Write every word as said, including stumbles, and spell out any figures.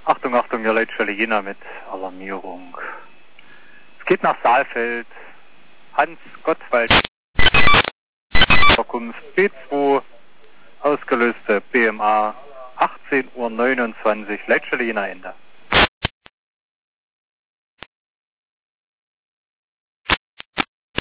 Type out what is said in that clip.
Achtung, Achtung, ihr Leitstelle Jena mit Alarmierung. Es geht nach Saalfeld. Hans Gottwald. Verkunft B zwei. Ausgelöste B M A. achtzehn Uhr neunundzwanzig. Leitstelle Jena Ende.